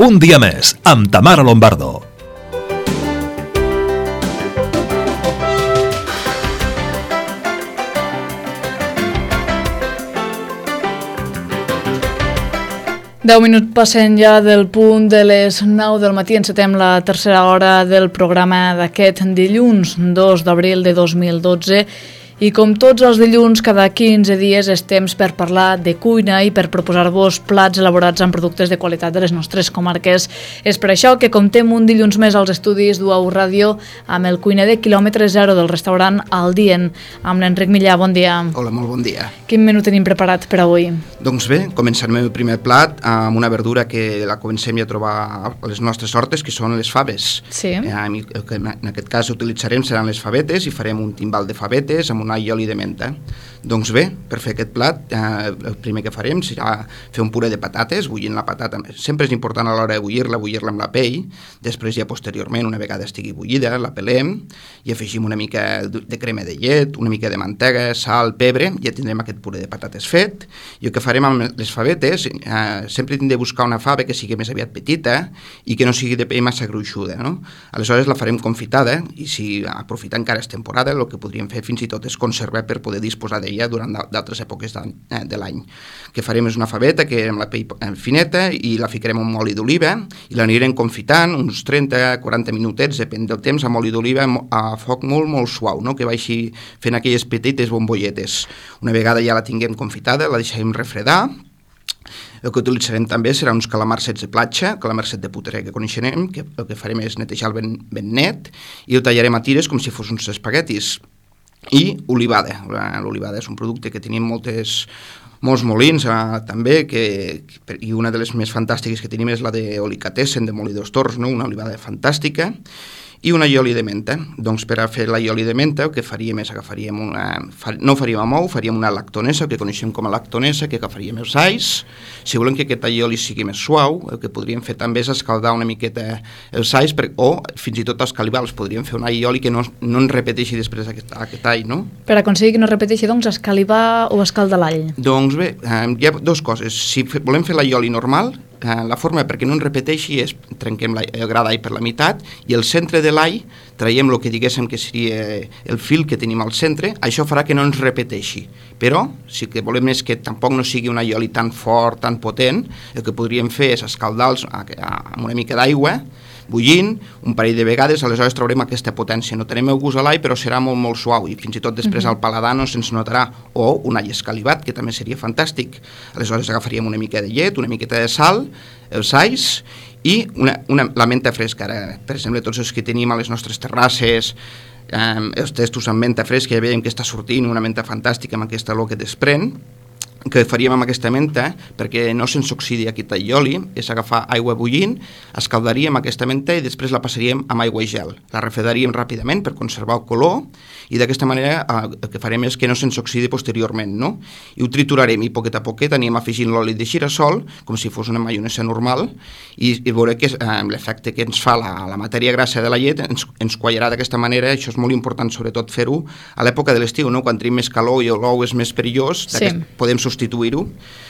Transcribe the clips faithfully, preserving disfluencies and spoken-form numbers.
Un dia més, amb Tamara Lombardo. Deu minuts passen ja del punt de les nou del matí. Encetem la tercera hora del programa d'aquest dilluns, dos d'abril de dos mil dotze. I com tots els dilluns, cada quinze dies és temps per parlar de cuina i per proposar-vos plats elaborats amb productes de qualitat de les nostres comarques. És per això que comptem un dilluns més als estudis d'U A U Ràdio amb el cuiner de quilòmetre zero del restaurant El Dient, amb l'Enric Millà. Bon dia. Hola, molt bon dia. Quin menú tenim preparat per avui? Doncs bé, començarem el primer plat amb una verdura que la comencem ja a trobar a les nostres hortes, que són les faves. Sí. Eh, en aquest cas utilitzarem seran les favetes i farem un timbal de favetes amb un all i oli de menta. Doncs bé, per fer aquest plat, eh, el primer que farem serà fer un puré de patates, bullint la patata. Sempre és important a l'hora de bullir-la, bullir-la amb la pell. Després ja posteriorment, una vegada estigui bullida, la pelem i afegim una mica de crema de llet, una mica de mantega, sal, pebre, i ja tindrem aquest puré de patates fet. I el que farem amb les favetes, eh, sempre hem de buscar una fava que sigui més aviat petita i que no sigui de pell massa gruixuda, no? Aleshores la farem confitada i si aprofitar encara és temporada, el que podríem fer fins i tot és conservar per poder disposar d'ella durant d'altres èpoques de l'any. El que farem és una faveta que amb la pell fineta i la ficarem amb oli d'oliva i l'anirem confitant uns trenta a quaranta minutets, depèn del temps, amb oli d'oliva a foc molt, molt suau, no? Que vagi fent aquelles petites bombolletes. Una vegada ja la tinguem confitada, la deixarem refredar. El que utilitzarem també serà uns calamarsets de platja, calamarset de puter que coneixerem, que el que farem és netejar-lo ben, ben net i el tallarem a tires com si fos uns espaguetis. I olivada. L'olivada és un producte que tenim moltes, molts molins eh, també, que, i una de les més fantàstiques que tenim és la d'Olicatessen, de Molí dels Torns, no? Una olivada fantàstica, i una ioli de menta. Doncs per a fer la ioli de menta el que faríem és agafaríem una... no faríem amb ou, faríem una lactonesa, que coneixem com a lactonesa, que agafaríem els alls. Si volem que aquest ioli sigui més suau, el que podríem fer també és escaldar una miqueta els alls, per, o fins i tot escalivar-los. Podríem fer un ioli que no, no ens repeteixi després aquest, aquest all, no? Per aconseguir que no repeteixi, doncs, escalivar o escaldar l'all? Doncs bé, eh, hi ha dues coses. Si volem fer la ioli normal, eh, la forma perquè no ens repeteixi és trenquem la, el gra d'all per la meitat i el centre de l'all traiem el que diguéssim que seria el fil que tenim al centre. Això farà que no ens repeteixi. Però, si que volem és que tampoc no sigui un aioli tan fort, tan potent, el que podríem fer és escaldar-los amb una mica d'aigua, bullint, un parell de vegades, aleshores traurem aquesta potència. Notarem el gust a l'all, però serà molt, molt suau i fins i tot després al paladar no se'ns notarà. O un all escalivat, que també seria fantàstic. Aleshores agafaríem una mica de llet, una miqueta de sal, els alls i una, una, la menta fresca. Ara, per exemple, tots els que tenim a les nostres terrasses, eh, els testos amb menta fresca, ja veiem que està sortint una menta fantàstica amb aquesta olor que desprèn. El que faríem amb aquesta menta, perquè no se'ns oxidi aquest allioli, és agafar aigua bullint, escaldaríem aquesta menta i després la passaríem amb aigua i gel. La refredaríem ràpidament per conservar el color i d'aquesta manera eh, el que farem és que no se'ns oxidi posteriorment, no? I ho triturarem i poquet a poquet anirem afegint l'oli de girassol, com si fos una maionesa normal, i, i veurem que eh, l'efecte que ens fa la, la matèria grassa de la llet ens, ens quallarà d'aquesta manera. Això és molt important, sobretot fer-ho a l'època de l'estiu, no? Quan tenim més calor i l'ou és més perillós, sí. Podem substituir-ho.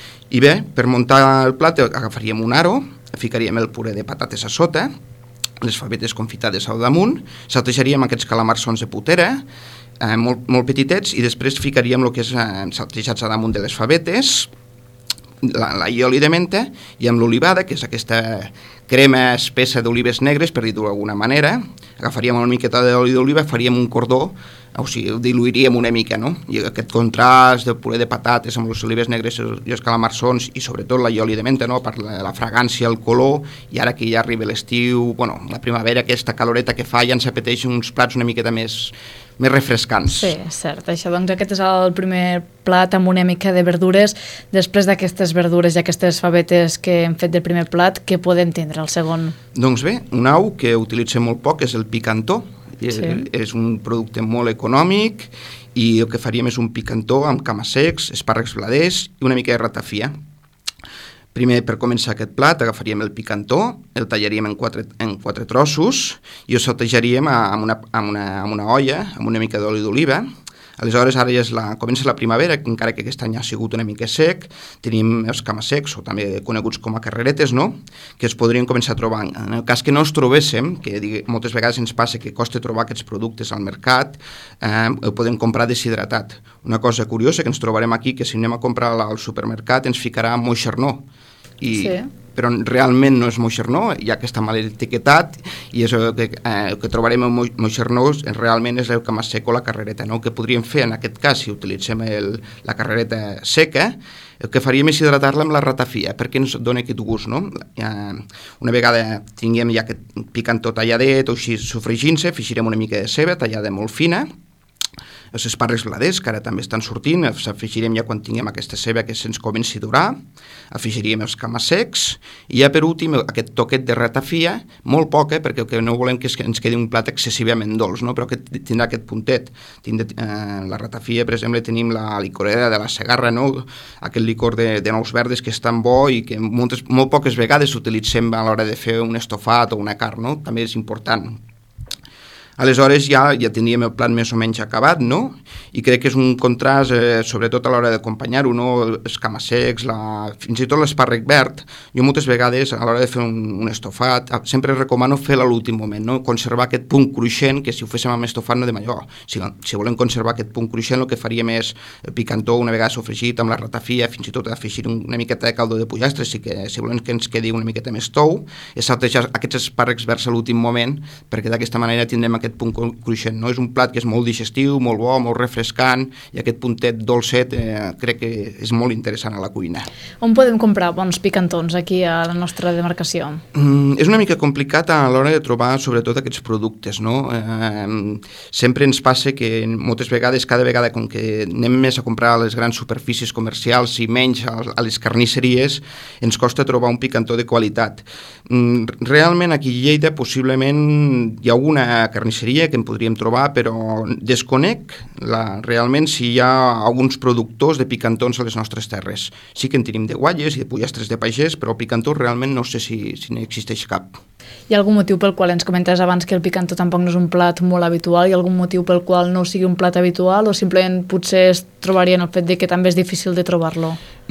I bé, per muntar el plat agafaríem un aro, ficaríem el puré de patates a sota, les favetes confitades al damunt, saltejaríem aquests calamarsons de putera, eh, molt, molt petitets, i després ficaríem el que és eh, saltejats a damunt de les favetes, la, la ioli de menta, i amb l'olivada, que és aquesta crema espessa d'olives negres, per dir-ho d'alguna manera. Agafaríem una miqueta d'oli d'oliva, faríem un cordó, o sigui, ho diluiríem una mica, no? I aquest contrast del puré de patates amb les olives negres i els calamarsons i sobretot la ioli de menta, no? Per la, la fragància, el color, i ara que ja arriba l'estiu, bueno, la primavera, aquesta caloreta que fa, ja ens apeteix uns plats una miqueta més, més refrescants. Sí, és cert. Això, doncs, aquest és el primer plat amb una mica de verdures. Després d'aquestes verdures i aquestes favetes que hem fet del primer plat, què podem tindre al segon? Doncs bé, un au que utilitzem molt poc és el picantó. Sí. És un producte molt econòmic i el que faríem és un picantó amb camassecs, espàrrecs bladers i una mica de ratafia. Primer, per començar aquest plat, agafaríem el picantó, el tallaríem en quatre, en quatre trossos i el saltejaríem amb una, amb, una, amb una olla, amb una mica d'oli d'oliva. Aleshores, ara ja és la, comença la primavera, encara que aquest any ha sigut una mica sec, tenim els camassecs, o també coneguts com a carreretes, no?, que es podrien començar a trobar. En el cas que no els trobéssim, que digui, moltes vegades ens passa que costa trobar aquests productes al mercat, eh, ho podem comprar deshidratat. Una cosa curiosa que ens trobarem aquí, que si anem a comprar al supermercat ens ficarà moixernó, i... Sí. Però realment no és moixernó, ja que està mal etiquetat, i és el que, eh, el que trobarem en moixernó realment és el camassec o la carrereta, no? El que podríem fer en aquest cas, si utilitzem el, la carrereta seca, el que faríem és hidratar-la amb la ratafia, perquè ens dona aquest gust, no? Eh, una vegada tinguem ja aquest picantó talladet o així sofregint-se, afegirem una mica de ceba tallada molt fina, els espàrrecs bladers, que ara també estan sortint, els afegirem ja quan tinguem aquesta ceba que se'ns comenci a durar, afegiríem els camassecs, i ja per últim aquest toquet de ratafia, molt poca, perquè el que no volem que, és que ens quedi un plat excessivament dolç, no? Però que tindrà aquest puntet. Tindrà, eh, la ratafia, per exemple, tenim la licorera de la Segarra, no? Aquest licor de, de nous verdes que és tan bo i que moltes, molt poques vegades utilitzem a l'hora de fer un estofat o una carn, no? També és important. Aleshores ja, ja tindríem el plat més o menys acabat, no? I crec que és un contrast, eh, sobretot a l'hora d'acompanyar-ho, no? Els camassecs, la... fins i tot l'espàrrec verd. Jo moltes vegades, a l'hora de fer un, un estofat, sempre recomano fer-lo a l'últim moment, no? Conservar aquest punt cruixent, que si ho féssim amb estofat no de allò. Si, si volem conservar aquest punt cruixent, el que faríem és el picantó una vegada sofregit amb la ratafia, fins i tot afegir una miqueta de caldo de pollastre, si, que, si volem que ens quedi una miqueta més tou, és saltejar aquests espàrrecs verds a l'últim moment, perquè d'aquesta manera tindrem aquest punt cruixent, no? És un plat que és molt digestiu, molt bo, molt refrescant, i aquest puntet dolcet eh, crec que és molt interessant a la cuina. On podem comprar bons picantons aquí a la nostra demarcació? Mm, és una mica complicat a l'hora de trobar sobretot aquests productes, no? Eh, sempre ens passa que moltes vegades, cada vegada com que anem més a comprar a les grans superfícies comercials i menys a, a les carnisseries, ens costa trobar un picantó de qualitat. Mm, realment aquí a Lleida possiblement hi ha alguna carnisseria que en podríem trobar, però desconec la, realment si hi ha alguns productors de picantons a les nostres terres. Sí que en tenim de gualles i de pollastres de pagès, però picantó realment no sé si, si n'existeix cap. Hi ha algun motiu pel qual ens comentes abans que el picantó tampoc no és un plat molt habitual? Hi ha algun motiu pel qual no sigui un plat habitual o simplement potser es trobaria en el fet de que també és difícil de trobar-lo?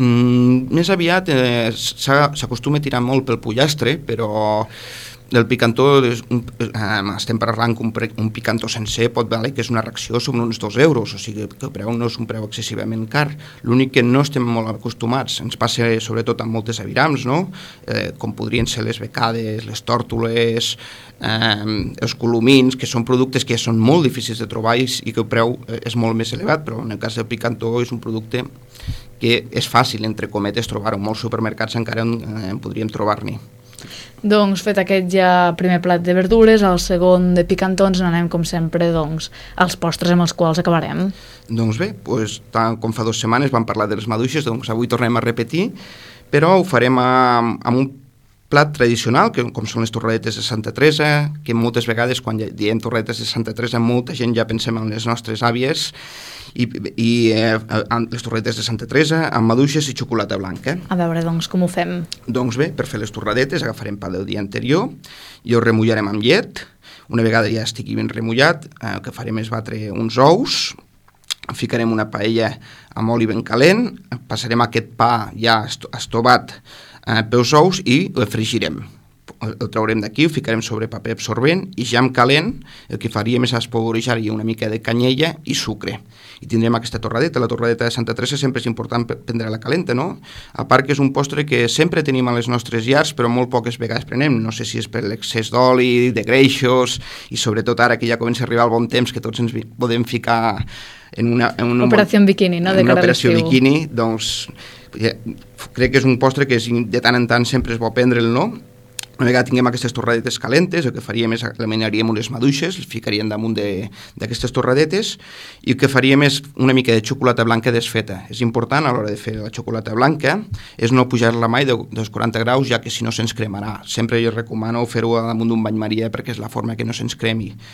Mm, més aviat eh, s'acostuma a tirar molt pel pollastre, però del picantó és un, eh, estem parlant que un, un picantó sencer pot valer que és una ració sobre uns dos euros, o sigui que el preu no és un preu excessivament car. L'únic que no estem molt acostumats, ens passa sobretot amb moltes avirams, no? Eh, com podrien ser les becades, les tòrtoles, eh, els colomins, que són productes que són molt difícils de trobar i, i que el preu és molt més elevat, però en el cas del picantó és un producte que és fàcil, entre cometes, trobar-ho. En molts supermercats encara en, en podríem trobar-n'hi. Doncs fet aquest ja primer plat de verdures, al segon de picantons anem com sempre doncs, als postres amb els quals acabarem. Doncs bé, doncs, tant com fa dues setmanes vam parlar de les maduixes, doncs avui tornem a repetir, però ho farem amb, amb un plat tradicional, que, com són les torradetes de Santa Teresa, que moltes vegades quan diem torradetes de Santa Teresa molta gent ja pensem en les nostres àvies, i, i eh, les torradetes de Santa Teresa amb maduixes i xocolata blanca. A veure, doncs, com ho fem? Doncs bé, per fer les torradetes agafarem pa del dia anterior i ho remullarem amb llet. Una vegada ja estigui ben remullat, eh, el que farem és batre uns ous, ficarem una paella amb oli ben calent, passarem aquest pa ja estovat eh, pels ous i el fregirem. El traurem d'aquí, ho ficarem sobre paper absorbent i ja en calent el que faríem és espolvorejar-hi una mica de canyella i sucre. I tindrem aquesta torradeta. La torradeta de Santa Teresa sempre és important prendre-la calenta, no? A part que és un postre que sempre tenim a les nostres llars, però molt poques vegades prenem. No sé si és per l'excés d'oli, de greixos, i sobretot ara que ja comença a arribar el bon temps que tots ens podem ficar en una... En una operació en biquini, no? En una operació biquini, doncs ja, crec que és un postre que de tant en tant sempre és bo prendre'l, no? Una vegada tinguem aquestes torradetes calentes, el que faríem és eliminaríem unes maduixes, les ficaríem damunt d'aquestes torradetes i el que faríem és una mica de xocolata blanca desfeta. És important a l'hora de fer la xocolata blanca és no pujar-la mai dels quaranta graus, ja que si no se'ns cremarà. Sempre jo recomano fer-ho damunt d'un bany maria perquè és la forma que no se'ns cremi.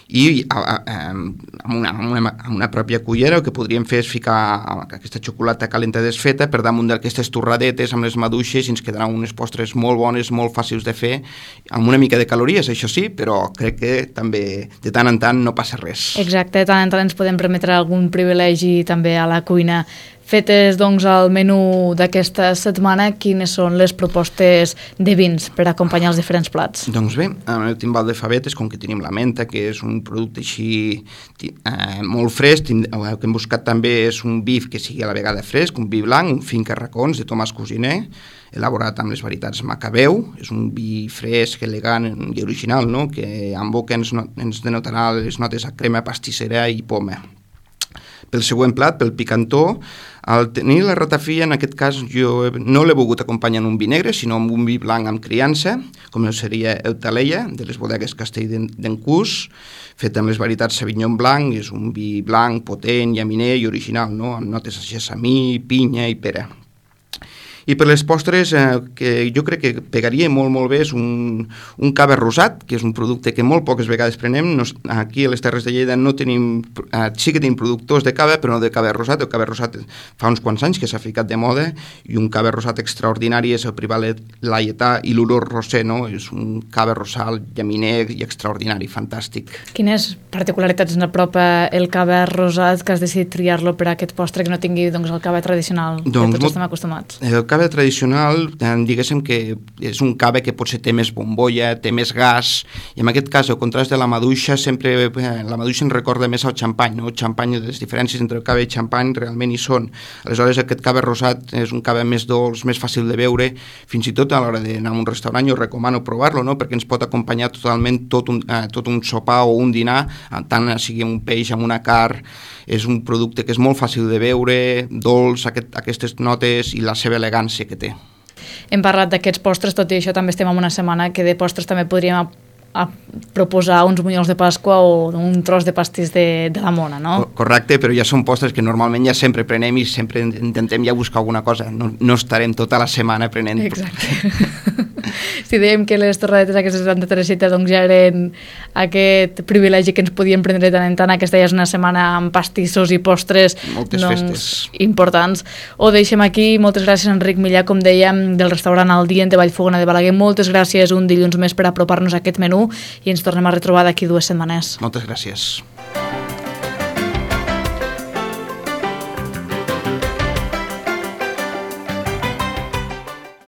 i a, a, a, amb, una, amb, una, amb una pròpia cullera el que podríem fer és ficar aquesta xocolata calenta desfeta per damunt d'aquestes torradetes amb les maduixes i ens quedaran unes postres molt bones, molt fàcils de fer, amb una mica de calories, això sí, però crec que també de tant en tant no passa res. Exacte, de tant en tant ens podem permetre algun privilegi també a la cuina. Fetes, doncs, al menú d'aquesta setmana, quines són les propostes de vins per acompanyar els diferents plats? Doncs bé, amb el timbal de favetes, com que tenim la menta, que és un producte així eh, molt fresc, el que hem buscat també és un vi que sigui a la vegada fresc, un vi blanc, un Finca Racons de Tomàs Cosiner, elaborat amb les varietats Macabeu, és un vi fresc, elegant i original, no? Que en boca ens, no, ens denotarà les notes a crema pastissera i poma. Pel següent plat, pel picantó, al tenir la ratafia, en aquest cas jo no l'he volgut acompanyar en un vi negre, sinó amb un vi blanc amb criança, com seria el Taleia, de les bodegues Castell d'Encús, fet amb les varietats Sauvignon Blanc, és un vi blanc, potent, llaminer i original, no? Amb notes de gessamí, pinya i pera. I per les postres, eh, que jo crec que pegaria molt, molt bé, és un, un cava rosat, que és un producte que molt poques vegades prenem. No, aquí a les Terres de Lleida no tenim, eh, sí que tenim productors de cava, però no de cava rosat. El cava rosat fa uns quants anys que s'ha ficat de moda, i un cava rosat extraordinari és el Privalet Laietà i l'Olor Rosé, no? És un cava rosal llaminer i extraordinari, fantàstic. Quines particularitats ens apropa el cava rosat que has decidit triar-lo per a aquest postre que no tingui, doncs, el cava tradicional doncs, que tots estem acostumats? El cava tradicional, diguéssim que és un cava que potser té més bombolla, té més gas, i en aquest cas el contrast de la maduixa, sempre la maduixa ens recorda més al xampany, no? El xampany, les diferències entre el cava i el xampany realment hi són. Aleshores aquest cava rosat és un cava més dolç, més fàcil de beure, fins i tot a l'hora d'anar a un restaurant jo recomano provar-lo, no? Perquè ens pot acompanyar totalment tot un, eh, tot un sopar o un dinar, tant sigui un peix, amb una carn. És un producte que és molt fàcil de beure, dolç, aquest, aquestes notes i la seva elegància que té. Hem parlat d'aquests postres, tot i això també estem en una setmana que de postres també podríem a, a proposar uns bunyols de Pasqua o un tros de pastís de, de la mona, no? Correcte, però ja són postres que normalment ja sempre prenem i sempre intentem ja buscar alguna cosa. No, no estarem tota la setmana prenent. Exacte. Si dèiem que les torradetes aquestes de Santa Teresita doncs ja eren aquest privilegi que ens podíem prendre tant en tant, aquesta ja és una setmana amb pastissos i postres moltes doncs, festes importants. Ho deixem aquí. Moltes gràcies, Enric Millà, com dèiem, del restaurant El Dient de Vallfogona de Balaguer. Moltes gràcies un dilluns més per apropar-nos a aquest menú i ens tornem a retrobar d'aquí dues setmanes. Moltes gràcies.